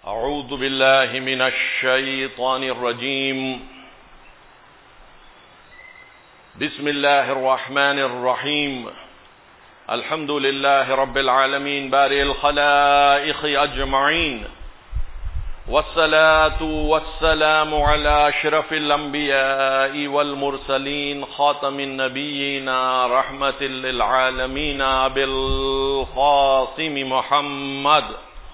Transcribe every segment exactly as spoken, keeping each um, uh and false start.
أعوذ بالله من الشيطان الرجيم. بسم الله الرحمن الرحيم. الحمد لله رب العالمين بارئ الخلائق أجمعين، والصلاة والسلام على أشرف الأنبياء والمرسلين خاتم النبيين رحمة للعالمين أبي القاسم محمد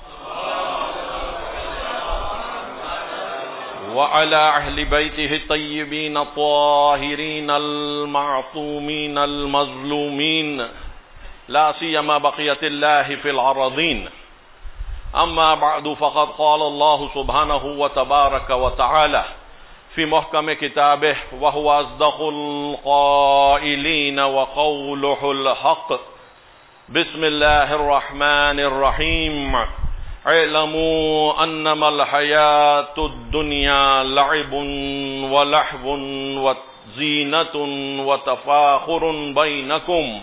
وعلى أهل بيته الطيبين الطاهرين المعصومين المظلومين لا سيما بقية الله في الأراضين. أما بعد فقد قال الله سبحانه وتبارك وتعالى في محكم كتابه وهو أصدق القائلين وقوله الحق. بسم الله الرحمن الرحيم. اعلموا انما الحياة الدنيا لعب ولهو وزينة وتفاخر بينكم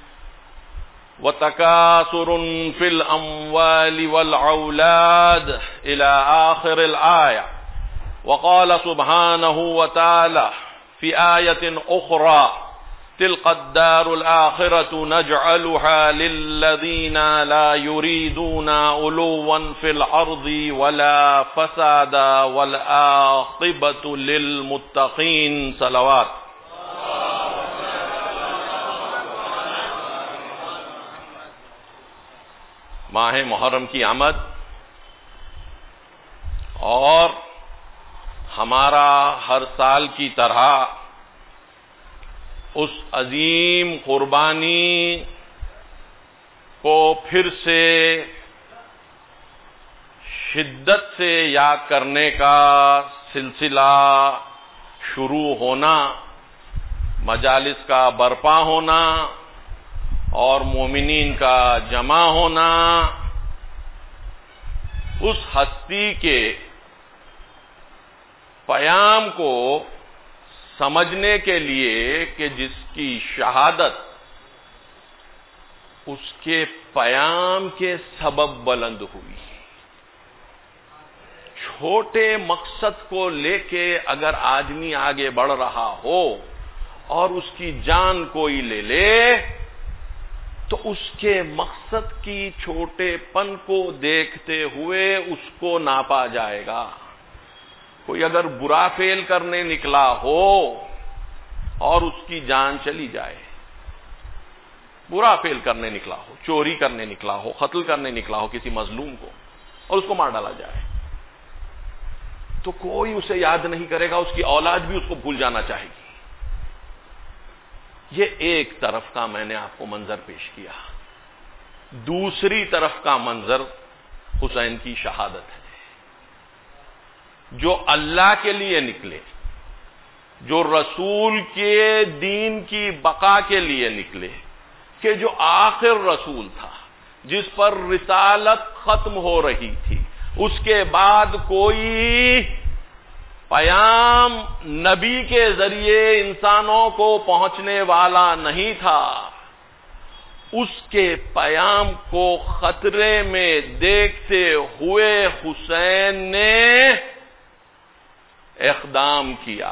وتكاثر في الأموال والأولاد إلى آخر الآية. وقال سبحانه وتعالى في آية أخرى تلك الدار الآخرة نجعلها للذين لا يريدون علوا في الأرض ولا فسادا والعاقبة للمتقين. صلوات. ماہ محرم کی آمد اور ہمارا ہر سال کی طرح اس عظیم قربانی کو پھر سے شدت سے یاد کرنے کا سلسلہ شروع ہونا، مجالس کا برپا ہونا اور مومنین کا جمع ہونا، اس ہستی کے پیام کو سمجھنے کے لیے کہ جس کی شہادت اس کے پیام کے سبب بلند ہوئی. چھوٹے مقصد کو لے کے اگر آدمی آگے بڑھ رہا ہو اور اس کی جان کوئی لے لے تو اس کے مقصد کی چھوٹے پن کو دیکھتے ہوئے اس کو ناپا جائے گا. کوئی اگر برا فعل کرنے نکلا ہو اور اس کی جان چلی جائے، برا فعل کرنے نکلا ہو، چوری کرنے نکلا ہو، قتل کرنے نکلا ہو کسی مظلوم کو اور اس کو مار ڈالا جائے، تو کوئی اسے یاد نہیں کرے گا، اس کی اولاد بھی اس کو بھول جانا چاہے گی. یہ ایک طرف کا میں نے آپ کو منظر پیش کیا. دوسری طرف کا منظر حسین کی شہادت ہے، جو اللہ کے لیے نکلے، جو رسول کے دین کی بقا کے لیے نکلے، کہ جو آخر رسول تھا جس پر رسالت ختم ہو رہی تھی، اس کے بعد کوئی پیام نبی کے ذریعے انسانوں کو پہنچنے والا نہیں تھا. اس کے پیام کو خطرے میں دیکھتے ہوئے حسین نے اقدام کیا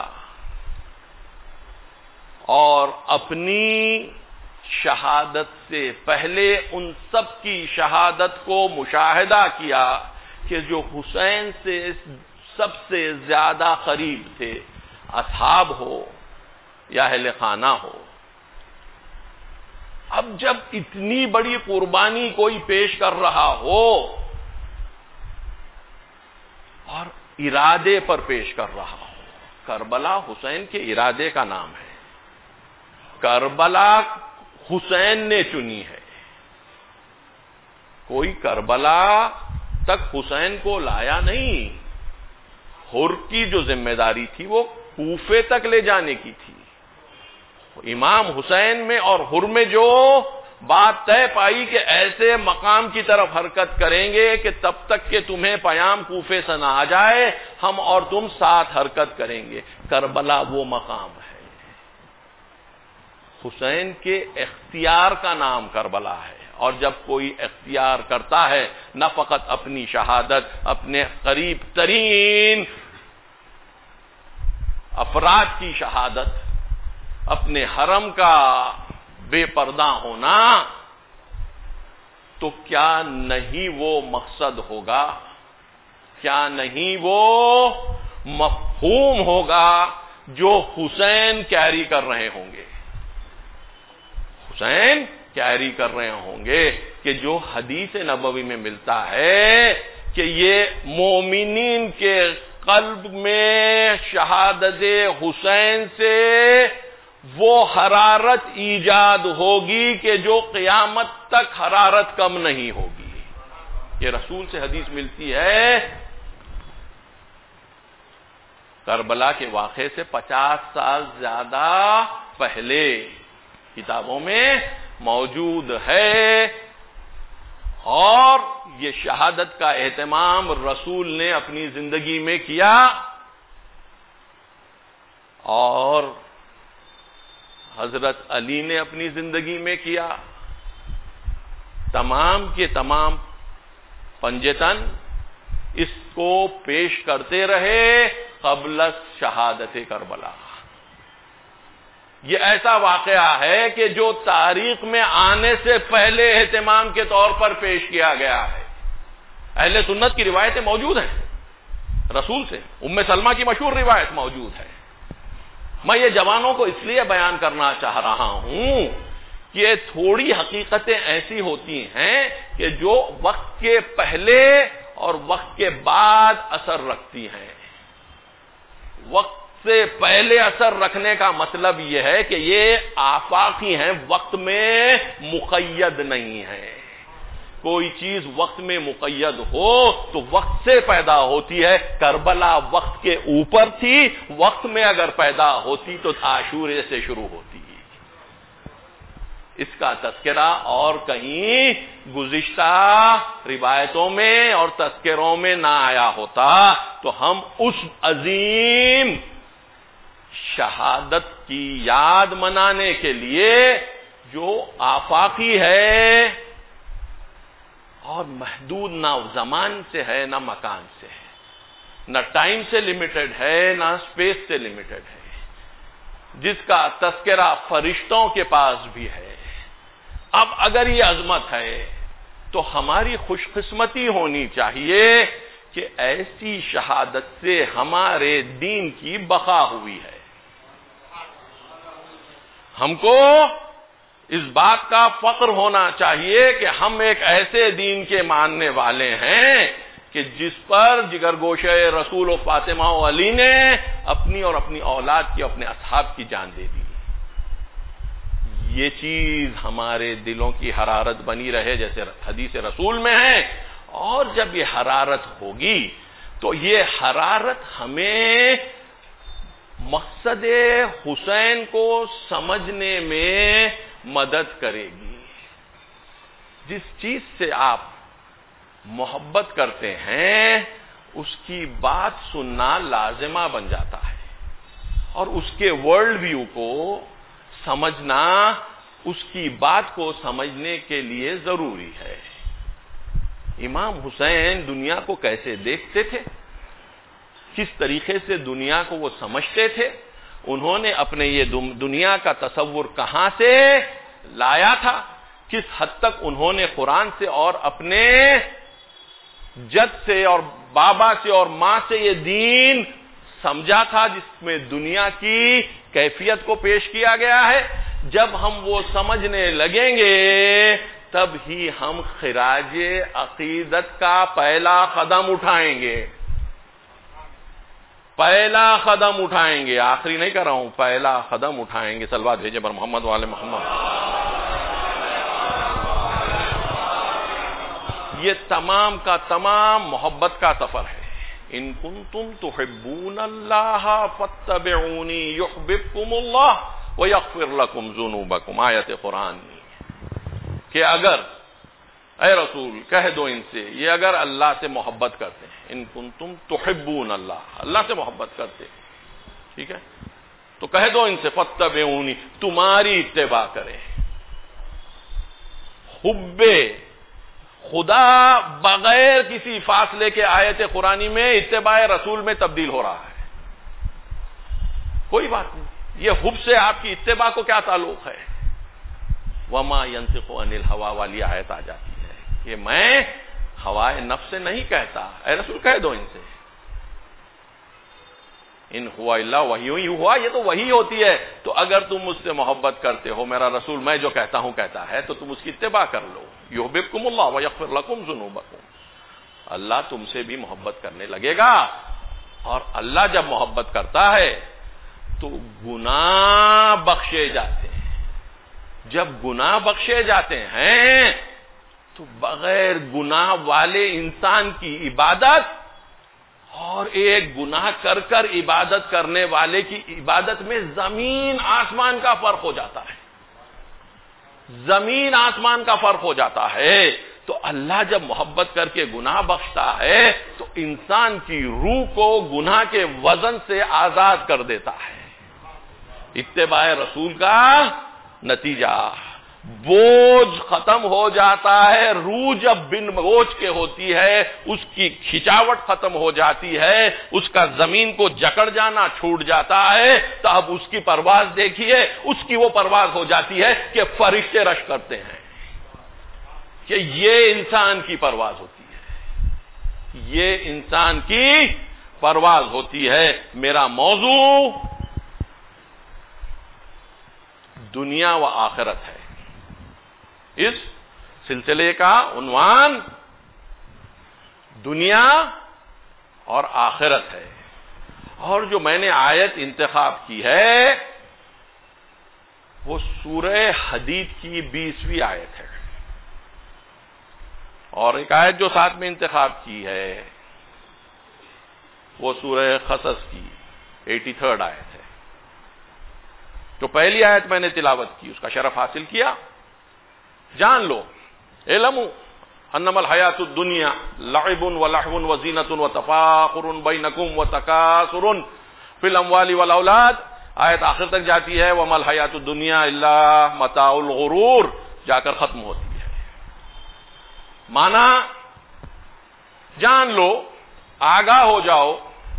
اور اپنی شہادت سے پہلے ان سب کی شہادت کو مشاہدہ کیا کہ جو حسین سے سب سے زیادہ قریب تھے، اصحاب ہو یا اہل خانہ ہو. اب جب اتنی بڑی قربانی کوئی پیش کر رہا ہو اور ارادے پر پیش کر رہا ہو، کربلا حسین کے ارادے کا نام ہے، کربلا حسین نے چنی ہے. کوئی کربلا تک حسین کو لایا نہیں، حر کی جو ذمہ داری تھی وہ کوفے تک لے جانے کی تھی. امام حسین میں اور حر میں جو بات طے پائی کہ ایسے مقام کی طرف حرکت کریں گے کہ تب تک کہ تمہیں پیام کوفے سے نہ آ جائے ہم اور تم ساتھ حرکت کریں گے. کربلا وہ مقام ہے، حسین کے اختیار کا نام کربلا ہے اور جب کوئی اختیار کرتا ہے نہ فقط اپنی شہادت، اپنے قریب ترین افراد کی شہادت، اپنے حرم کا بے پردہ ہونا، تو کیا نہیں وہ مقصد ہوگا، کیا نہیں وہ مفہوم ہوگا جو حسین کیری کر رہے ہوں گے، حسین کیری کر رہے ہوں گے کہ جو حدیث نبوی میں ملتا ہے کہ یہ مومنین کے قلب میں شہادت حسین سے وہ حرارت ایجاد ہوگی کہ جو قیامت تک حرارت کم نہیں ہوگی۔ یہ رسول سے حدیث ملتی ہے، کربلا کے واقعے سے پچاس سال زیادہ پہلے کتابوں میں موجود ہے، اور یہ شہادت کا اہتمام رسول نے اپنی زندگی میں کیا، اور حضرت علی نے اپنی زندگی میں کیا۔ تمام کے تمام پنجتن اس کو پیش کرتے رہے قبل شہادت کربلا۔ یہ ایسا واقعہ ہے کہ جو تاریخ میں آنے سے پہلے اہتمام کے طور پر پیش کیا گیا ہے۔ اہل سنت کی روایتیں موجود ہیں رسول سے، ام سلمہ کی مشہور روایت موجود ہے۔ میں یہ جوانوں کو اس لیے بیان کرنا چاہ رہا ہوں کہ تھوڑی حقیقتیں ایسی ہوتی ہیں کہ جو وقت کے پہلے اور وقت کے بعد اثر رکھتی ہیں۔ وقت سے پہلے اثر رکھنے کا مطلب یہ ہے کہ یہ آفاقی ہیں، وقت میں مقید نہیں ہے۔ کوئی چیز وقت میں مقید ہو تو وقت سے پیدا ہوتی ہے۔ کربلا وقت کے اوپر تھی، وقت میں اگر پیدا ہوتی تو عاشورے سے شروع ہوتی۔ اس کا تذکرہ اور کہیں گزشتہ روایتوں میں اور تذکروں میں نہ آیا ہوتا تو ہم اس عظیم شہادت کی یاد منانے کے لیے جو آفاقی ہے اور محدود نہ زمان سے ہے نہ مکان سے ہے، نہ ٹائم سے لمیٹڈ ہے نہ اسپیس سے لمیٹڈ ہے، جس کا تذکرہ فرشتوں کے پاس بھی ہے۔ اب اگر یہ عظمت ہے تو ہماری خوش قسمتی ہونی چاہیے کہ ایسی شہادت سے ہمارے دین کی بقا ہوئی ہے۔ ہم کو اس بات کا فخر ہونا چاہیے کہ ہم ایک ایسے دین کے ماننے والے ہیں کہ جس پر جگر گوشے رسول و فاطمہ و علی نے اپنی اور اپنی اولاد کی، اپنے اصحاب کی جان دے دی۔ یہ چیز ہمارے دلوں کی حرارت بنی رہے جیسے حدیث رسول میں ہے، اور جب یہ حرارت ہوگی تو یہ حرارت ہمیں مقصد حسین کو سمجھنے میں مدد کرے گی۔ جس چیز سے آپ محبت کرتے ہیں اس کی بات سننا لازمہ بن جاتا ہے، اور اس کے ورلڈ ویو کو سمجھنا اس کی بات کو سمجھنے کے لیے ضروری ہے۔ امام حسین دنیا کو کیسے دیکھتے تھے، کس طریقے سے دنیا کو وہ سمجھتے تھے، انہوں نے اپنے یہ دنیا کا تصور کہاں سے لایا تھا، کس حد تک انہوں نے قرآن سے اور اپنے جد سے اور بابا سے اور ماں سے یہ دین سمجھا تھا جس میں دنیا کی کیفیت کو پیش کیا گیا ہے۔ جب ہم وہ سمجھنے لگیں گے تب ہی ہم خراج عقیدت کا پہلا قدم اٹھائیں گے، پہلا قدم اٹھائیں گے، آخری نہیں کر رہا ہوں، پہلا قدم اٹھائیں گے۔ صلوات بھیجے پر محمد والے محمد۔ یہ تمام کا تمام محبت کا سفر ہے۔ ان کنتم تحبون اللہ فاتبعونی یحببکم اللہ ویغفر لکم ذنوبکم، آیت قرآن کہ اگر اے رسول کہہ دو ان سے، یہ اگر اللہ سے محبت کرتے ہیں، ان کنتم تحبون اللہ، اللہ سے محبت کرتے ہیں، ٹھیک ہے، تو کہہ دو ان سے فاتبعونی، تمہاری اتباع کریں، حب خدا بغیر کسی فاصلے کے آیت قرآنی میں اتباع رسول میں تبدیل ہو رہا ہے. کوئی بات نہیں, یہ حب سے آپ کی اتباع کو کیا تعلق ہے؟ وما ينطق عن الهوى والی آیت آ جاتی ہے کہ میں ہوائے نفس سے نہیں کہتا. اے رسول کہہ دو ان سے, ان ہوا الا وحی ہی ہوا, یہ تو وحی ہوتی ہے. تو اگر تم مجھ سے محبت کرتے ہو, میرا رسول میں جو کہتا ہوں کہتا ہے, تو تم اس کی اتباع کر لو. یحببکم اللہ ویغفر لکم ذنوبکم, اللہ تم سے بھی محبت کرنے لگے گا. اور اللہ جب محبت کرتا ہے تو گناہ بخشے جاتے ہیں. جب گناہ بخشے جاتے ہیں تو بغیر گناہ والے انسان کی عبادت اور ایک گناہ کر کر عبادت کرنے والے کی عبادت میں زمین آسمان کا فرق ہو جاتا ہے. زمین آسمان کا فرق ہو جاتا ہے. تو اللہ جب محبت کر کے گناہ بخشتا ہے تو انسان کی روح کو گناہ کے وزن سے آزاد کر دیتا ہے. اتباع رسول کا نتیجہ بوجھ ختم ہو جاتا ہے. روح جب بن بوجھ کے ہوتی ہے اس کی کھچاوٹ ختم ہو جاتی ہے, اس کا زمین کو جکڑ جانا چھوٹ جاتا ہے. تو اب اس کی پرواز دیکھیے, اس کی وہ پرواز ہو جاتی ہے کہ فرشتے رش کرتے ہیں. کہ یہ انسان کی پرواز ہوتی ہے, یہ انسان کی پرواز ہوتی ہے. میرا موضوع دنیا و آخرت ہے. اس سلسلے کا عنوان دنیا اور آخرت ہے. اور جو میں نے آیت انتخاب کی ہے وہ سورہ حدید کی بیسویں آیت ہے, اور ایک آیت جو ساتھ میں انتخاب کی ہے وہ سورہ قصص کی ایٹی تھرڈ آیت ہے. تو پہلی آیت میں نے تلاوت کی, اس کا شرف حاصل کیا. جان لو, علموا انما الحیات الدنیا لعب ولہو وزینۃ وتفاخر بینکم وتکاثر فی الاموال والاولاد. آیت آخر تک جاتی ہے وما الحیات الدنیا الا متاع الغرور, جا کر ختم ہوتی ہے. مانا جان لو, آگاہ ہو جاؤ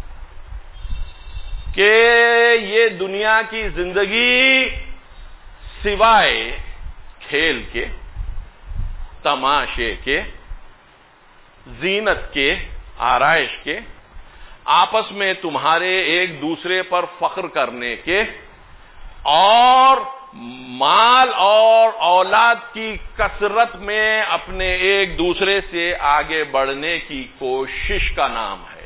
کہ یہ دنیا کی زندگی سوائے کھیل کے, تماشے کے, زینت کے, آرائش کے, آپس میں تمہارے ایک دوسرے پر فخر کرنے کے, اور مال اور اولاد کی کثرت میں اپنے ایک دوسرے سے آگے بڑھنے کی کوشش کا نام ہے.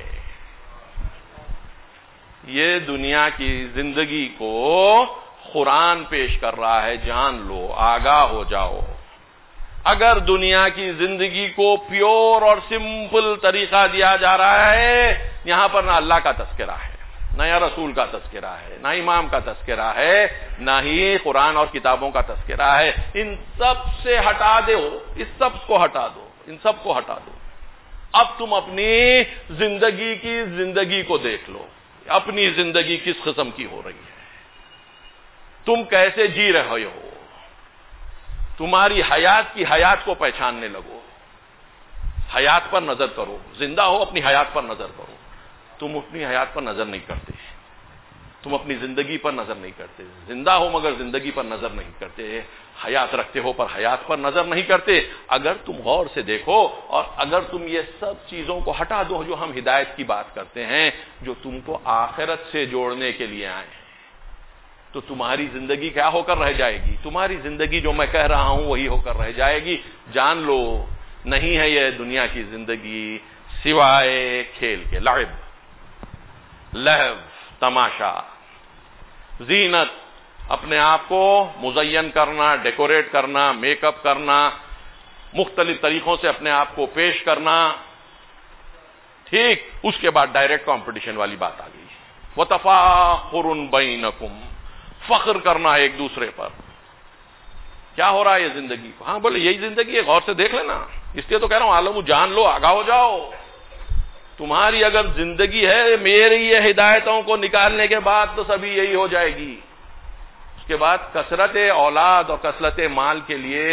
یہ دنیا کی زندگی کو قرآن پیش کر رہا ہے. جان لو, آگاہ ہو جاؤ. اگر دنیا کی زندگی کو پیور اور سمپل طریقہ دیا جا رہا ہے, یہاں پر نہ اللہ کا تذکرہ ہے, نہ یا رسول کا تذکرہ ہے, نہ امام کا تذکرہ ہے, نہ ہی قرآن اور کتابوں کا تذکرہ ہے. ان سب سے ہٹا دو, اس سب کو ہٹا دو, ان سب کو ہٹا دو. اب تم اپنی زندگی کی زندگی کو دیکھ لو. اپنی زندگی کس قسم کی ہو رہی ہے, تم کیسے جی رہے ہو. تمہاری حیات کی حیات کو پہچاننے لگو. حیات پر نظر کرو. زندہ ہو, اپنی حیات پر نظر کرو. تم اپنی حیات پر نظر نہیں کرتے, تم اپنی زندگی پر نظر نہیں کرتے. زندہ ہو مگر زندگی پر نظر نہیں کرتے. حیات رکھتے ہو پر حیات پر نظر نہیں کرتے. اگر تم غور سے دیکھو اور اگر تم یہ سب چیزوں کو ہٹا دو جو ہم ہدایت کی بات کرتے ہیں, جو تم کو آخرت سے جوڑنے کے لیے آئے ہیں, تو تمہاری زندگی کیا ہو کر رہ جائے گی؟ تمہاری زندگی جو میں کہہ رہا ہوں وہی ہو کر رہ جائے گی. جان لو, نہیں ہے یہ دنیا کی زندگی سوائے کھیل کے, لعب, لہو, تماشا, زینت, اپنے آپ کو مزین کرنا, ڈیکوریٹ کرنا, میک اپ کرنا, مختلف طریقوں سے اپنے آپ کو پیش کرنا. ٹھیک, اس کے بعد ڈائریکٹ کمپٹیشن والی بات آ گئی. وتفاخر بینکم, فخر کرنا ایک دوسرے پر. کیا ہو رہا ہے یہ زندگی کو؟ ہاں بولے یہی زندگی ہے, غور سے دیکھ لینا. اس لیے تو کہہ رہا ہوں عالم جان لو, آگاہ ہو جاؤ. تمہاری اگر زندگی ہے میری یہ ہدایتوں کو نکالنے کے بعد تو سبھی یہی ہو جائے گی. اس کے بعد کثرت اولاد اور کثرت مال کے لیے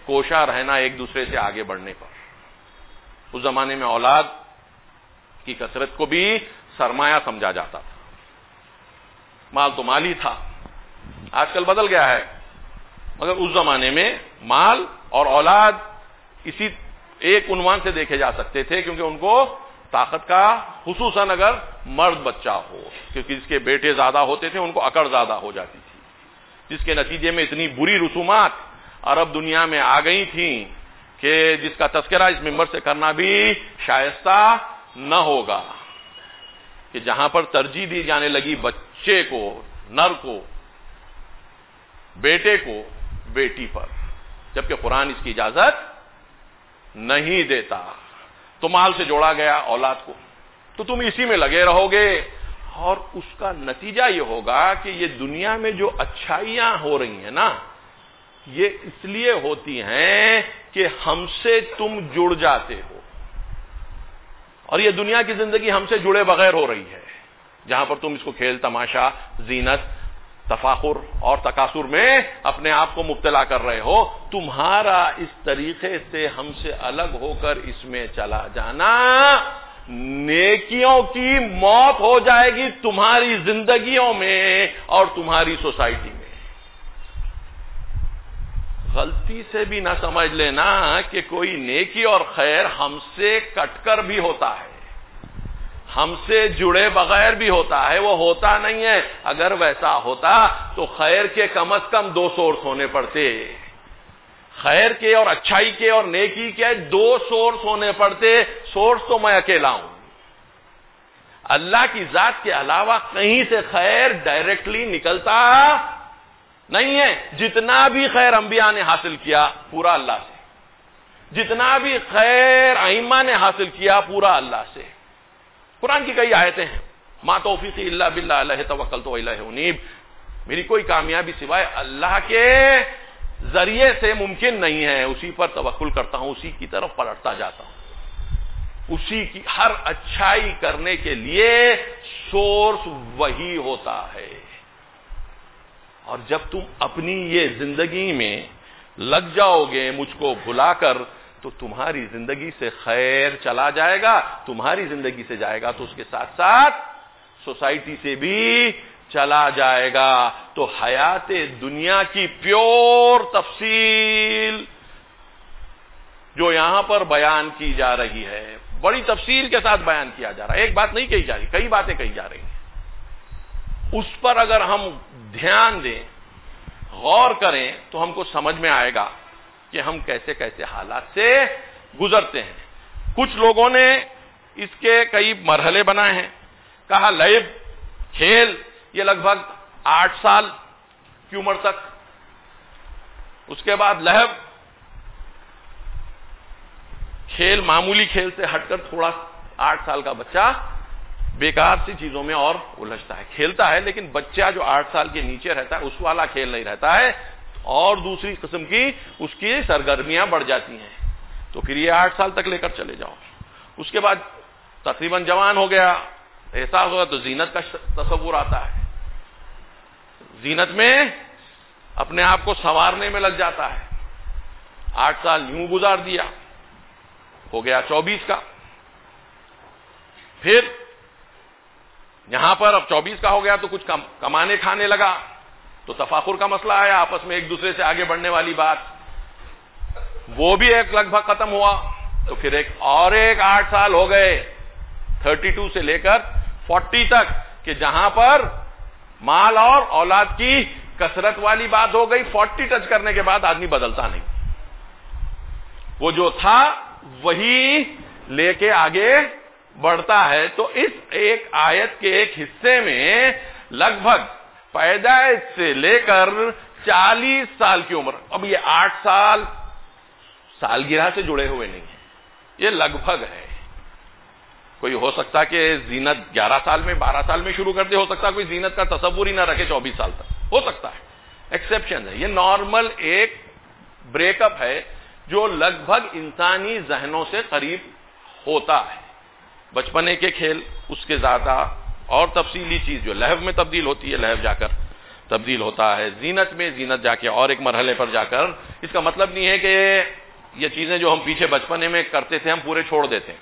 کوشاں رہنا ایک دوسرے سے آگے بڑھنے پر. اس زمانے میں اولاد کی کثرت کو بھی سرمایہ سمجھا جاتا تھا. مال تو مال ہی تھا. آج کل بدل گیا ہے، مگر اس زمانے میں مال اور اولاد اسی ایک عنوان سے دیکھے جا سکتے تھے، کیونکہ ان کو طاقت کا، خصوصاً اگر مرد بچہ ہو، کیونکہ جس کے بیٹے زیادہ ہوتے تھے ان کو اکڑ زیادہ ہو جاتی تھی، جس کے نتیجے میں اتنی بری رسومات عرب دنیا میں آ گئی تھیں کہ جس کا تذکرہ اس ممبر سے کرنا بھی شائستہ نہ ہوگا، کہ جہاں پر ترجیح دی جانے لگی بچے کو، نر کو، بیٹے کو بیٹی پر، جبکہ قرآن اس کی اجازت نہیں دیتا. تو مال سے جوڑا گیا اولاد کو، تو تم اسی میں لگے رہو گے، اور اس کا نتیجہ یہ ہوگا کہ یہ دنیا میں جو اچھائیاں ہو رہی ہیں نا، یہ اس لیے ہوتی ہیں کہ ہم سے تم جڑ جاتے ہو، اور یہ دنیا کی زندگی ہم سے جڑے بغیر ہو رہی ہے، جہاں پر تم اس کو کھیل تماشا، زینت، تفاخر اور تکاثر میں اپنے آپ کو مبتلا کر رہے ہو. تمہارا اس طریقے سے ہم سے الگ ہو کر اس میں چلا جانا، نیکیوں کی موت ہو جائے گی تمہاری زندگیوں میں اور تمہاری سوسائٹی میں. غلطی سے بھی نہ سمجھ لینا کہ کوئی نیکی اور خیر ہم سے کٹ کر بھی ہوتا ہے، ہم سے جڑے بغیر بھی ہوتا ہے. وہ ہوتا نہیں ہے. اگر ویسا ہوتا تو خیر کے کم از کم دو سورس ہونے پڑتے، خیر کے اور اچھائی کے اور نیکی کے دو سورس ہونے پڑتے. سورس تو میں اکیلا ہوں. اللہ کی ذات کے علاوہ کہیں سے خیر ڈائریکٹلی نکلتا نہیں ہے. جتنا بھی خیر انبیاء نے حاصل کیا پورا اللہ سے، جتنا بھی خیر ائمہ نے حاصل کیا پورا اللہ سے. قرآن کی کئی آیتیں ہیں، ما توفیقی الا باللہ علیہ توکلت و الیہ انیب، میری کوئی کامیابی سوائے اللہ کے ذریعے سے ممکن نہیں ہے، اسی پر توکل کرتا ہوں، اسی کی طرف پلٹتا جاتا ہوں. اسی کی ہر اچھائی کرنے کے لیے سورس وہی ہوتا ہے. اور جب تم اپنی یہ زندگی میں لگ جاؤ گے مجھ کو بھلا کر، تو تمہاری زندگی سے خیر چلا جائے گا، تمہاری زندگی سے جائے گا تو اس کے ساتھ ساتھ سوسائٹی سے بھی چلا جائے گا. تو حیات دنیا کی پیور تفصیل جو یہاں پر بیان کی جا رہی ہے، بڑی تفصیل کے ساتھ بیان کیا جا رہا ہے. ایک بات نہیں کہی جا رہی، کئی باتیں کہی جا رہی ہیں. اس پر اگر ہم دھیان دیں، غور کریں، تو ہم کو سمجھ میں آئے گا کہ ہم کیسے کیسے حالات سے گزرتے ہیں. کچھ لوگوں نے اس کے کئی مرحلے بنائے ہیں. کہا لعب، کھیل، یہ لگ بھگ آٹھ سال کی عمر تک. اس کے بعد لہو، کھیل معمولی کھیل سے ہٹ کر تھوڑا آٹھ سال کا بچہ بیکار سی چیزوں میں اور الجھتا ہے. کھیلتا ہے لیکن بچہ جو آٹھ سال کے نیچے رہتا ہے اس والا کھیل نہیں رہتا ہے، اور دوسری قسم کی اس کی سرگرمیاں بڑھ جاتی ہیں. تو پھر یہ آٹھ سال تک لے کر چلے جاؤ. اس کے بعد تقریباً جوان ہو گیا، احساس ہوگا تو زینت کا تصور آتا ہے. زینت میں اپنے آپ کو سنوارنے میں لگ جاتا ہے. آٹھ سال یوں گزار دیا، ہو گیا چوبیس کا. پھر یہاں پر اب چوبیس کا ہو گیا تو کچھ کمانے کھانے لگا، تو تفاخر کا مسئلہ آیا، آپس میں ایک دوسرے سے آگے بڑھنے والی بات، وہ بھی ایک لگ بھگ ختم ہوا. تو پھر ایک اور ایک آٹھ سال ہو گئے، تھرٹی ٹو سے لے کر فورٹی تک، کہ جہاں پر مال اور اولاد کی کثرت والی بات ہو گئی. فورٹی ٹچ کرنے کے بعد آدمی بدلتا نہیں، وہ جو تھا وہی لے کے آگے بڑھتا ہے. تو اس ایک آیت کے ایک حصے میں لگ بھگ پیدائش سے لے کر چالیس سال کی عمر، اب یہ آٹھ سال سالگرہ سے جڑے ہوئے نہیں ہیں، یہ لگ بھگ ہے. کوئی ہو سکتا کہ زینت گیارہ سال میں بارہ سال میں شروع کر دے، ہو سکتا کوئی زینت کا تصور ہی نہ رکھے چوبیس سال تک، ہو سکتا ہے. ایکسیپشن ہے. یہ نارمل ایک بریک اپ ہے جو لگ بھگ انسانی ذہنوں سے قریب ہوتا ہے. بچپنے کے کھیل، اس کے زیادہ اور تفصیلی چیز جو لہو میں تبدیل ہوتی ہے، لہو جا کر تبدیل ہوتا ہے زینت میں، زینت جا کے اور ایک مرحلے پر جا کر اس کا مطلب نہیں ہے کہ یہ چیزیں جو ہم پیچھے بچپنے میں کرتے تھے ہم پورے چھوڑ دیتے ہیں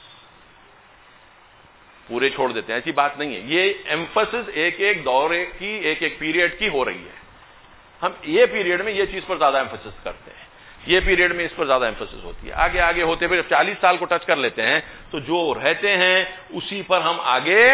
پورے چھوڑ دیتے ہیں ایسی بات نہیں ہے. یہ ایمفسس ایک ایک دورے کی ایک ایک پیریڈ کی ہو رہی ہے. ہم یہ پیریڈ میں یہ چیز پر زیادہ ایمفسس کرتے ہیں, یہ پیریڈ میں اس پر زیادہ ایمفسس ہوتی ہے. آگے آگے ہوتے پھر چالیس سال کو ٹچ کر لیتے ہیں تو جو رہتے ہیں اسی پر ہم آگے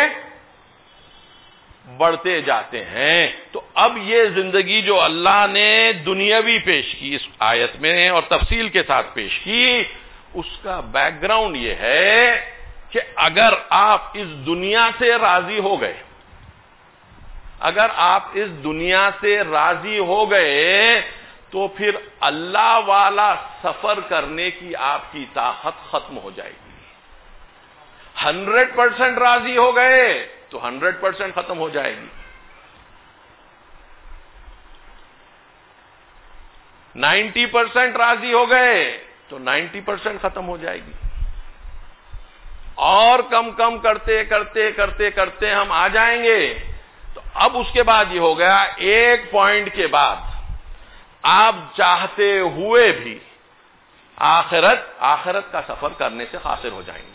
بڑھتے جاتے ہیں. تو اب یہ زندگی جو اللہ نے دنیاوی پیش کی اس آیت میں اور تفصیل کے ساتھ پیش کی, اس کا بیک گراؤنڈ یہ ہے کہ اگر آپ اس دنیا سے راضی ہو گئے, اگر آپ اس دنیا سے راضی ہو گئے تو پھر اللہ والا سفر کرنے کی آپ کی طاقت ختم ہو جائے گی. ہنڈریڈ پرسینٹ راضی ہو گئے تو ہنڈریڈ پرسینٹ ختم ہو جائے گی. نائنٹی پرسینٹ راضی ہو گئے تو نائنٹی پرسینٹ ختم ہو جائے گی. اور کم کم کرتے کرتے کرتے کرتے ہم آ جائیں گے. تو اب اس کے بعد یہ ہو گیا, ایک پوائنٹ کے بعد آپ چاہتے ہوئے بھی آخرت آخرت کا سفر کرنے سے قاصر ہو جائیں گے.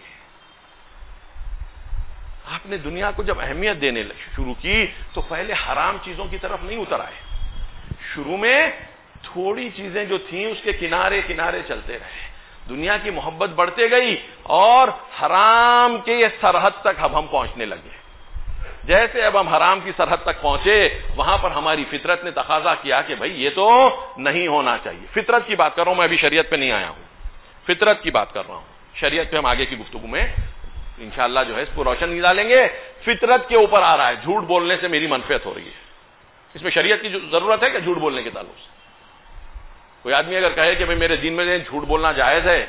آپ نے دنیا کو جب اہمیت دینے شروع کی تو پہلے حرام چیزوں کی طرف نہیں اتر آئے. شروع میں تھوڑی چیزیں جو تھیں اس کے کنارے کنارے چلتے رہے. دنیا کی محبت بڑھتے گئی اور حرام کے یہ سرحد تک اب ہم پہنچنے لگے. جیسے اب ہم حرام کی سرحد تک پہنچے وہاں پر ہماری فطرت نے تقاضا کیا کہ بھئی یہ تو نہیں ہونا چاہیے. فطرت کی بات کر رہا ہوں میں, ابھی شریعت پہ نہیں آیا ہوں, فطرت کی بات کر رہا ہوں. شریعت پہ ہم آگے کی گفتگو میں انشاءاللہ جو ہے اس کو روشن نہیں ڈالیں گے. فطرت کے اوپر آ رہا ہے, جھوٹ بولنے سے میری منفعت ہو رہی ہے. اس میں شریعت کی ضرورت ہے کہ جھوٹ بولنے کے تعلق سے کوئی آدمی اگر کہے کہ بھئی میرے دین میں جھوٹ بولنا جائز ہے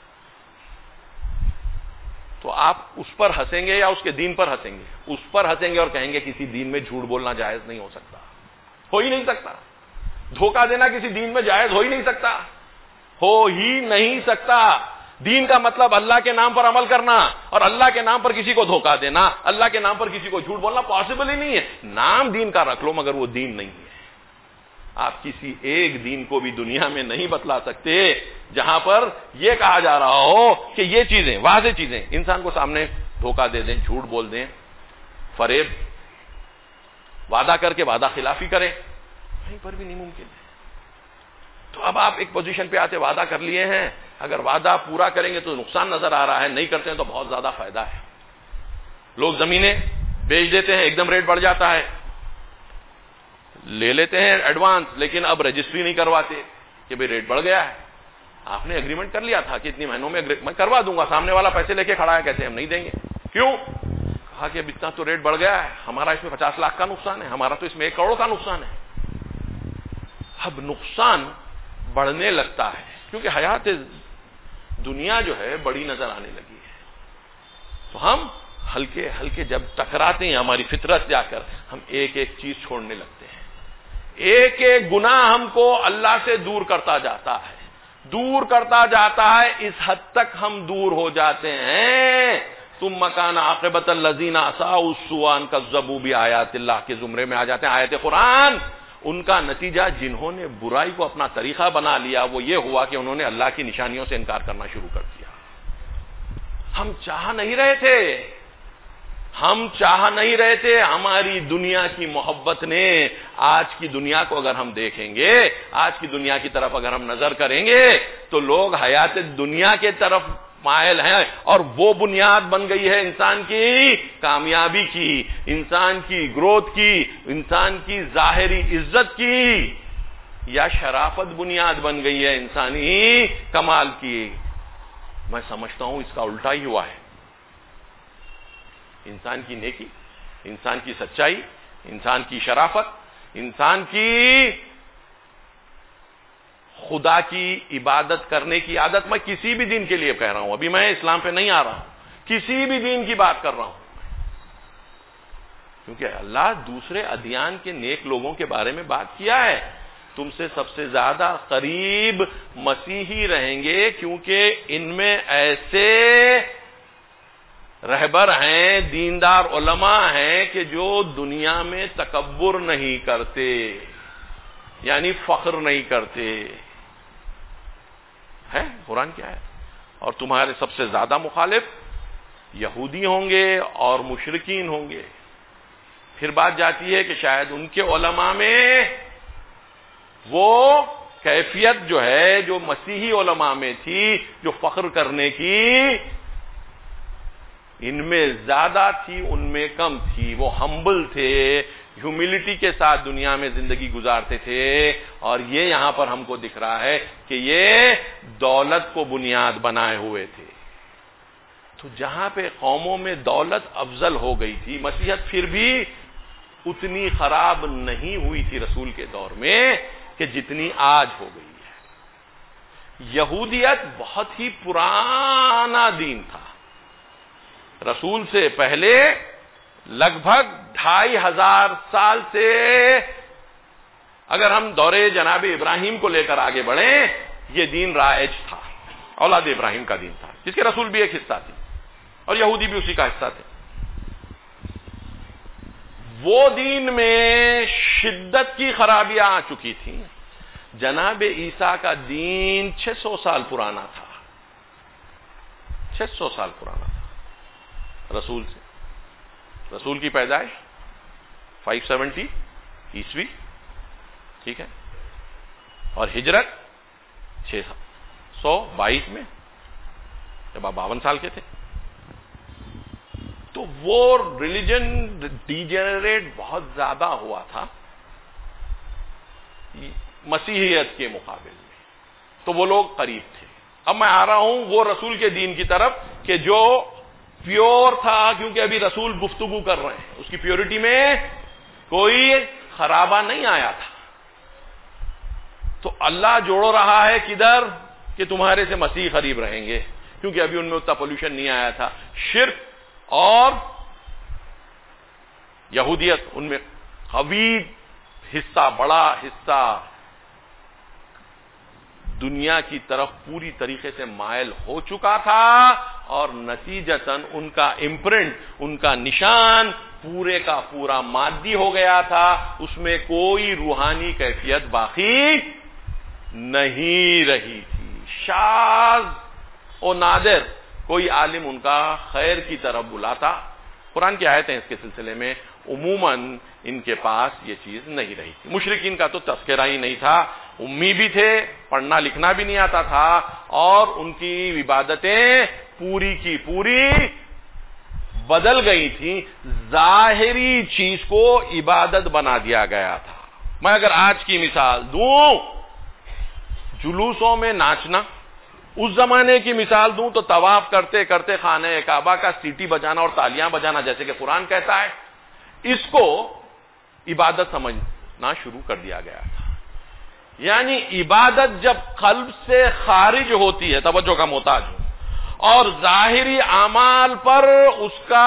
تو آپ اس پر ہنسیں گے یا اس کے دین پر ہنسیں گے؟ اس پر ہنسیں گے اور کہیں گے کسی دین میں جھوٹ بولنا جائز نہیں ہو سکتا, ہو ہی نہیں سکتا. دھوکہ دینا کسی دین میں جائز ہو ہی نہیں سکتا, ہو ہی نہیں سکتا. دین کا مطلب اللہ کے نام پر عمل کرنا, اور اللہ کے نام پر کسی کو دھوکہ دینا, اللہ کے نام پر کسی کو جھوٹ بولنا پاسبل ہی نہیں ہے. نام دین کا رکھ لو مگر وہ دین نہیں ہے. آپ کسی ایک دین کو بھی دنیا میں نہیں بتلا سکتے جہاں پر یہ کہا جا رہا ہو کہ یہ چیزیں واضح چیزیں انسان کو سامنے دھوکہ دے دیں, جھوٹ بول دیں, فریب, وعدہ کر کے وعدہ خلافی کریں, کہیں پر بھی نہیں ممکن ہے. تو اب آپ ایک پوزیشن پہ آتے, وعدہ کر لیے ہیں, اگر وعدہ پورا کریں گے تو نقصان نظر آ رہا ہے, نہیں کرتے ہیں تو بہت زیادہ فائدہ ہے. لوگ زمینیں بیچ دیتے ہیں, ایک دم ریٹ بڑھ جاتا ہے, لے لیتے ہیں ایڈوانس, لیکن اب رجسٹری نہیں کرواتے کہ بھئی ریٹ بڑھ گیا ہے. آپ نے اگریمنٹ کر لیا تھا کہ اتنی مہینوں میں میں کروا دوں گا, سامنے والا پیسے لے کے کھڑا ہے, کہتے ہیں ہم نہیں دیں گے. کیوں؟ کہا کہ اب اتنا تو ریٹ بڑھ گیا ہے, ہمارا اس میں پچاس لاکھ کا نقصان ہے, ہمارا تو اس میں ایک کروڑ کا نقصان ہے. اب نقصان بڑھنے لگتا ہے کیونکہ حیات دنیا جو ہے بڑی نظر آنے لگی ہے. تو ہم ہلکے ہلکے جب ٹکراتے ہیں ہماری فطرت جا کر, ہم ایک ایک چیز چھوڑنے لگتے ہیں. ایک ایک گناہ ہم کو اللہ سے دور کرتا جاتا ہے, دور کرتا جاتا ہے, اس حد تک ہم دور ہو جاتے ہیں. تم مکان عاقبت الذین اساءوا السوء ان کذبوا بآیات اللہ کے زمرے میں آ جاتے ہیں. آیت قرآن ان کا نتیجہ جنہوں نے برائی کو اپنا طریقہ بنا لیا وہ یہ ہوا کہ انہوں نے اللہ کی نشانیوں سے انکار کرنا شروع کر دیا. ہم چاہ نہیں رہے تھے, ہم چاہ نہیں رہے تھے, ہماری دنیا کی محبت نے آج کی دنیا کو اگر ہم دیکھیں گے, آج کی دنیا کی طرف اگر ہم نظر کریں گے تو لوگ حیات دنیا کے طرف مائل ہیں, اور وہ بنیاد بن گئی ہے انسان کی کامیابی کی, انسان کی گروتھ کی, انسان کی ظاہری عزت کی, یا شرافت بنیاد بن گئی ہے انسانی کمال کی. میں سمجھتا ہوں اس کا الٹا ہی ہوا ہے. انسان کی نیکی, انسان کی سچائی, انسان کی شرافت, انسان کی خدا کی عبادت کرنے کی عادت, میں کسی بھی دین کے لیے کہہ رہا ہوں, ابھی میں اسلام پہ نہیں آ رہا ہوں, کسی بھی دین کی بات کر رہا ہوں, کیونکہ اللہ دوسرے ادیان کے نیک لوگوں کے بارے میں بات کیا ہے. تم سے سب سے زیادہ قریب مسیحی رہیں گے کیونکہ ان میں ایسے رہبر ہیں, دیندار علماء ہیں کہ جو دنیا میں تکبر نہیں کرتے, یعنی فخر نہیں کرتے, ہے قرآن کی آیت. اور تمہارے سب سے زیادہ مخالف یہودی ہوں گے اور مشرکین ہوں گے. پھر بات جاتی ہے کہ شاید ان کے علماء میں وہ کیفیت جو ہے جو مسیحی علماء میں تھی، جو فخر کرنے کی، ان میں زیادہ تھی ان میں کم تھی. وہ ہمبل تھے، ہیوملٹی کے ساتھ دنیا میں زندگی گزارتے تھے. اور یہ یہاں پر ہم کو دکھ رہا ہے کہ یہ دولت کو بنیاد بنائے ہوئے تھے. تو جہاں پہ قوموں میں دولت افضل ہو گئی تھی، مسیحیت پھر بھی اتنی خراب نہیں ہوئی تھی رسول کے دور میں کہ جتنی آج ہو گئی ہے. یہودیت بہت ہی پرانا دین تھا. رسول سے پہلے لگ بھگ ڈھائی ہزار سال سے، اگر ہم دورے جناب ابراہیم کو لے کر آگے بڑھیں، یہ دین رائج تھا. اولاد ابراہیم کا دین تھا جس کے رسول بھی ایک حصہ تھے اور یہودی بھی اسی کا حصہ تھے. وہ دین میں شدت کی خرابیاں آ چکی تھیں. جناب عیسیٰ کا دین چھ سو سال پرانا تھا، چھ سو سال پرانا تھا رسول سے. رسول کی پیدائش پانچ سو ستر عیسوی، ٹھیک ہے، اور ہجرت چھ سو بائیس میں جب آپ باون سال کے تھے. تو وہ ریلیجن ڈیجنریٹ بہت زیادہ ہوا تھا مسیحیت کے مقابلے میں. تو وہ لوگ قریب تھے. اب میں آ رہا ہوں وہ رسول کے دین کی طرف کہ جو پیور تھا، کیونکہ ابھی رسول گفتگو کر رہے ہیں، اس کی پیورٹی میں کوئی خرابہ نہیں آیا تھا. تو اللہ جوڑ رہا ہے کدھر کہ تمہارے سے مسیح قریب رہیں گے، کیونکہ ابھی ان میں اتنا پولوشن نہیں آیا تھا. شرک اور یہودیت ان میں قوی حصہ، بڑا حصہ دنیا کی طرف پوری طریقے سے مائل ہو چکا تھا، اور نتیجتاً ان کا امپرنٹ، ان کا نشان پورے کا پورا مادی ہو گیا تھا. اس میں کوئی روحانی کیفیت باقی نہیں رہی تھی. شاذ و نادر کوئی عالم ان کا خیر کی طرف بلاتا. قرآن کی آیتیں اس کے سلسلے میں عموماً ان کے پاس یہ چیز نہیں رہی تھی. مشرکین کا تو تذکرہ ہی نہیں تھا، امی بھی تھے، پڑھنا لکھنا بھی نہیں آتا تھا، اور ان کی عبادتیں پوری کی پوری بدل گئی تھیں. ظاہری چیز کو عبادت بنا دیا گیا تھا. میں اگر آج کی مثال دوں، جلوسوں میں ناچنا، اس زمانے کی مثال دوں تو طواف کرتے کرتے خانہ کعبہ کا سیٹی بجانا اور تالیاں بجانا، جیسے کہ قرآن کہتا ہے، اس کو عبادت سمجھنا شروع کر دیا گیا تھا. یعنی عبادت جب قلب سے خارج ہوتی ہے، توجہ کا محتاج ہو، اور ظاہری اعمال پر اس کا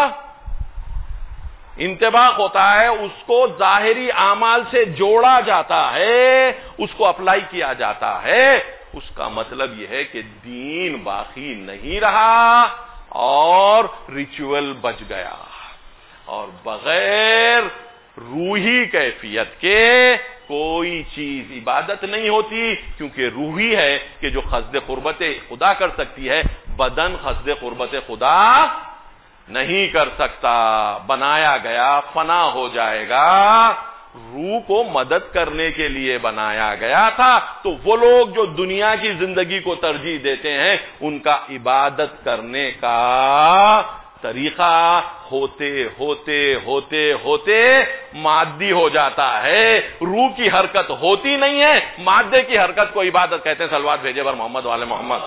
انطباق ہوتا ہے، اس کو ظاہری اعمال سے جوڑا جاتا ہے، اس کو اپلائی کیا جاتا ہے، اس کا مطلب یہ ہے کہ دین باقی نہیں رہا اور ریچول بچ گیا. اور بغیر روحی کیفیت کے کوئی چیز عبادت نہیں ہوتی، کیونکہ روحی ہے کہ جو قصد قربت خدا کر سکتی ہے، بدن قصد قربت خدا نہیں کر سکتا. بنایا گیا فنا ہو جائے گا، روح کو مدد کرنے کے لیے بنایا گیا تھا. تو وہ لوگ جو دنیا کی زندگی کو ترجیح دیتے ہیں، ان کا عبادت کرنے کا طریقہ ہوتے ہوتے ہوتے ہوتے مادی ہو جاتا ہے. روح کی حرکت ہوتی نہیں ہے، مادے کی حرکت کو عبادت کہتے ہیں. صلوات بھیجے بر محمد والے محمد.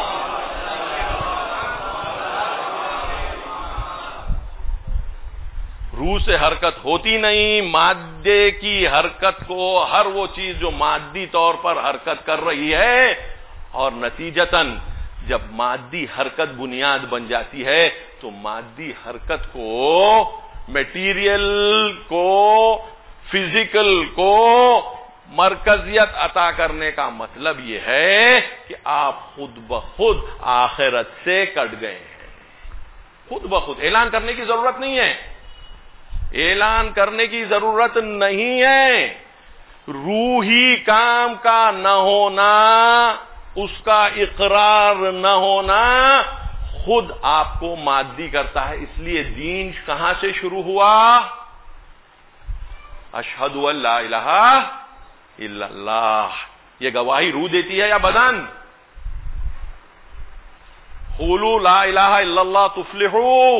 روح سے حرکت ہوتی نہیں، مادے کی حرکت کو، ہر وہ چیز جو مادی طور پر حرکت کر رہی ہے، اور نتیجتاً جب مادی حرکت بنیاد بن جاتی ہے تو مادی حرکت کو، میٹیریل کو، فزیکل کو مرکزیت عطا کرنے کا مطلب یہ ہے کہ آپ خود بخود آخرت سے کٹ گئے ہیں. خود بخود اعلان کرنے کی ضرورت نہیں ہے، اعلان کرنے کی ضرورت نہیں ہے. روحی کام کا نہ ہونا اس کا اقرار نہ ہونا خود آپ کو مادی کرتا ہے. اس لیے دین کہاں سے شروع ہوا؟ اشہد ان لا الہ الا اللہ. یہ گواہی روح دیتی ہے یا بدن؟ قولوا لا الہ الا اللہ تفلحوا.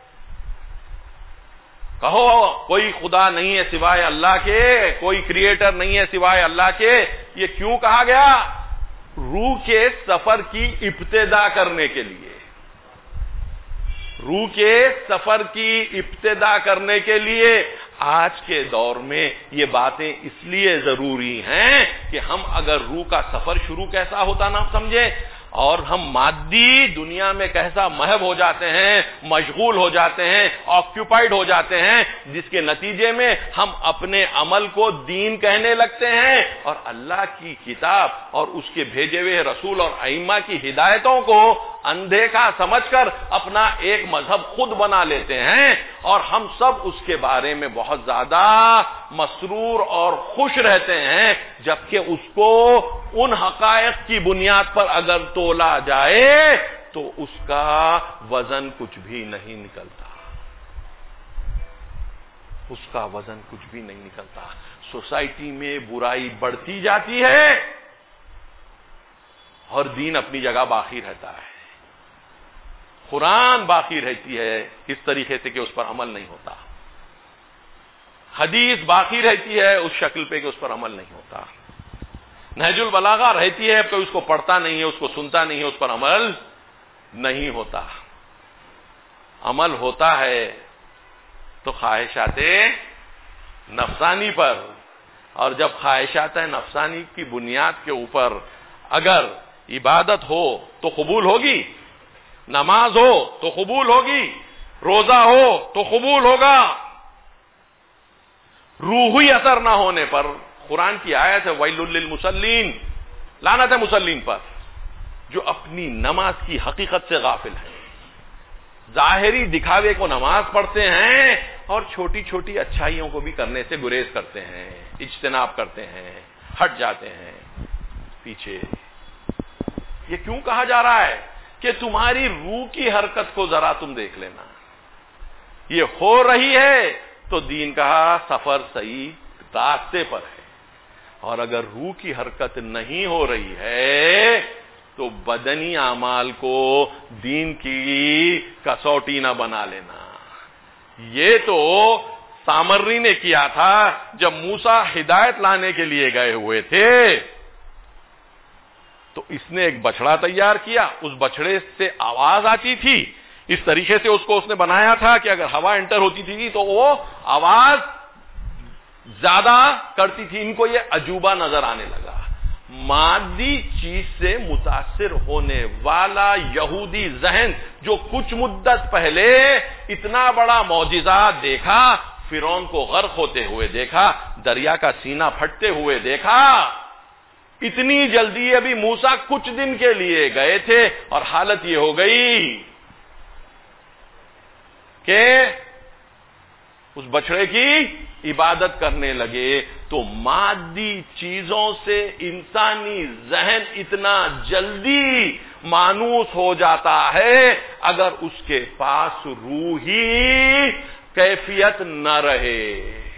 کہو کوئی خدا نہیں ہے سوائے اللہ کے، کوئی کریٹر نہیں ہے سوائے اللہ کے. یہ کیوں کہا گیا؟ روح کے سفر کی ابتدا کرنے کے لیے. روح کے سفر کی ابتدا کرنے کے لیے آج کے دور میں یہ باتیں اس لیے ضروری ہیں کہ ہم اگر روح کا سفر شروع کیسا ہوتا نہ سمجھیں اور ہم مادی دنیا میں کیسا محو ہو جاتے ہیں، مشغول ہو جاتے ہیں، آکیوپائڈ ہو جاتے ہیں، جس کے نتیجے میں ہم اپنے عمل کو دین کہنے لگتے ہیں اور اللہ کی کتاب اور اس کے بھیجے ہوئے رسول اور ائمہ کی ہدایتوں کو اندیکھا سمجھ کر اپنا ایک مذہب خود بنا لیتے ہیں اور ہم سب اس کے بارے میں بہت زیادہ مسرور اور خوش رہتے ہیں، جبکہ اس کو ان حقائق کی بنیاد پر اگر تولا جائے تو اس کا وزن کچھ بھی نہیں نکلتا. اس کا وزن کچھ بھی نہیں نکلتا. سوسائٹی میں برائی بڑھتی جاتی ہے اور دین اپنی جگہ باقی رہتا ہے. قرآن باقی رہتی ہے اس طریقے سے کہ اس پر عمل نہیں ہوتا. حدیث باقی رہتی ہے اس شکل پہ کہ اس پر عمل نہیں ہوتا. نہج البلاغہ رہتی ہے کہ اس کو پڑھتا نہیں ہے، اس کو سنتا نہیں ہے، اس پر عمل نہیں ہوتا. عمل ہوتا ہے تو خواہشات نفسانی پر، اور جب خواہشات نفسانی کی بنیاد کے اوپر اگر عبادت ہو تو قبول ہوگی، نماز ہو تو قبول ہوگی، روزہ ہو تو قبول ہوگا. روحی اثر نہ ہونے پر قرآن کی آیت ہے ویل للمصلین، لعنت ہے مصلین پر جو اپنی نماز کی حقیقت سے غافل ہے. ظاہری دکھاوے کو نماز پڑھتے ہیں اور چھوٹی چھوٹی اچھائیوں کو بھی کرنے سے گریز کرتے ہیں، اجتناب کرتے ہیں، ہٹ جاتے ہیں پیچھے. یہ کیوں کہا جا رہا ہے کہ تمہاری روح کی حرکت کو ذرا تم دیکھ لینا. یہ ہو رہی ہے تو دین کا سفر صحیح راستے پر ہے، اور اگر روح کی حرکت نہیں ہو رہی ہے تو بدنی اعمال کو دین کی کسوٹی نہ بنا لینا. یہ تو سامری نے کیا تھا جب موسیٰ ہدایت لانے کے لیے گئے ہوئے تھے تو اس نے ایک بچڑا تیار کیا. اس بچڑے سے آواز آتی تھی، اس طریقے سے اس کو اس نے بنایا تھا کہ اگر ہوا انٹر ہوتی تھی تو وہ آواز زیادہ کرتی تھی. ان کو یہ عجوبہ نظر آنے لگا. مادی چیز سے متاثر ہونے والا یہودی ذہن جو کچھ مدت پہلے اتنا بڑا معجزہ دیکھا، فرعون کو غرق ہوتے ہوئے دیکھا، دریا کا سینہ پھٹتے ہوئے دیکھا، اتنی جلدی ابھی موسیٰ کچھ دن کے لیے گئے تھے اور حالت یہ ہو گئی کہ اس بچڑے کی عبادت کرنے لگے. تو مادی چیزوں سے انسانی ذہن اتنا جلدی مانوس ہو جاتا ہے اگر اس کے پاس روحی کیفیت نہ رہے،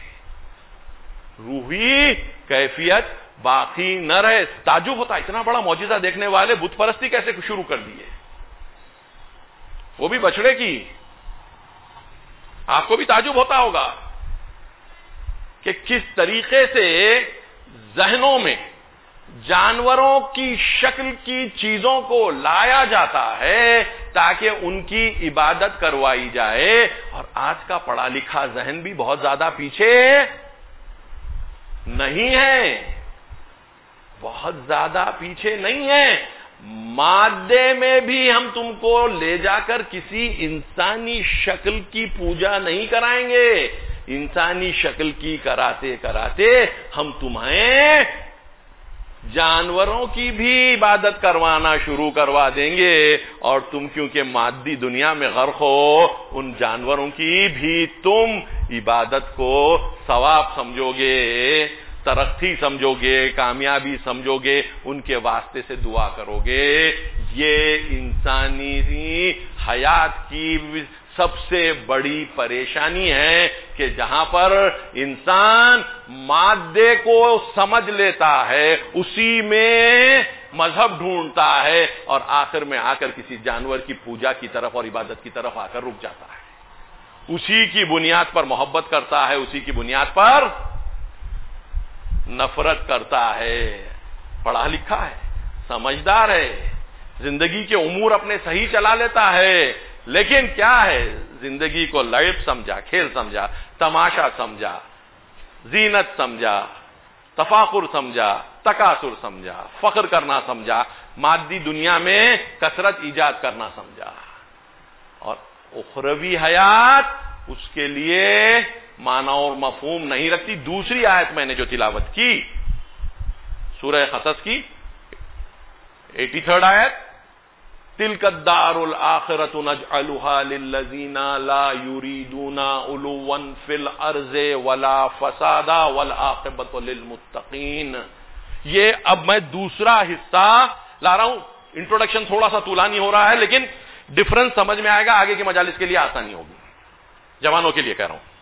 روحی کیفیت باقی نہ رہے. تعجب ہوتا ہے اتنا بڑا معجزہ دیکھنے والے بت پرستی کیسے شروع کر دیے، وہ بھی بچڑے کی. آپ کو بھی تعجب ہوتا ہوگا کہ کس طریقے سے ذہنوں میں جانوروں کی شکل کی چیزوں کو لایا جاتا ہے تاکہ ان کی عبادت کروائی جائے. اور آج کا پڑھا لکھا ذہن بھی بہت زیادہ پیچھے نہیں ہے، بہت زیادہ پیچھے نہیں ہے. مادے میں بھی ہم تم کو لے جا کر کسی انسانی شکل کی پوجا نہیں کرائیں گے. انسانی شکل کی کراتے کراتے ہم تمہیں جانوروں کی بھی عبادت کروانا شروع کروا دیں گے، اور تم کیونکہ مادی دنیا میں غرق ہو ان جانوروں کی بھی تم عبادت کو ثواب سمجھو گے. ترقی سمجھو گے، کامیابی سمجھو گے، ان کے واسطے سے دعا کرو گے. یہ انسانی حیات کی سب سے بڑی پریشانی ہے کہ جہاں پر انسان مادے کو سمجھ لیتا ہے اسی میں مذہب ڈھونڈتا ہے اور آخر میں آ کر کسی جانور کی پوجا کی طرف اور عبادت کی طرف آ کر رک جاتا ہے. اسی کی بنیاد پر محبت کرتا ہے، اسی کی بنیاد پر نفرت کرتا ہے. پڑھا لکھا ہے، سمجھدار ہے، زندگی کے امور اپنے صحیح چلا لیتا ہے، لیکن کیا ہے، زندگی کو لعب سمجھا، کھیل سمجھا، تماشا سمجھا، زینت سمجھا، تفاخر سمجھا، تکاثر سمجھا، فخر کرنا سمجھا، مادی دنیا میں کثرت ایجاد کرنا سمجھا. اور اخروی حیات اس کے لیے معنی اور مفہوم نہیں رکھتی. دوسری آیت میں نے جو تلاوت کی سورہ قصص کی اٹھاسی آیت، تلک الدار الآخرۃ نجعلها للذین لا یریدون علوا فی الارض ولا فسادا والعاقبۃ للمتقین. یہ اب میں دوسرا حصہ لا رہا ہوں. انٹروڈکشن تھوڑا سا طولانی ہو رہا ہے لیکن ڈفرنس سمجھ میں آئے گا، آگے کے مجالس کے لیے آسانی ہوگی. جوانوں کے لیے کہہ رہا ہوں.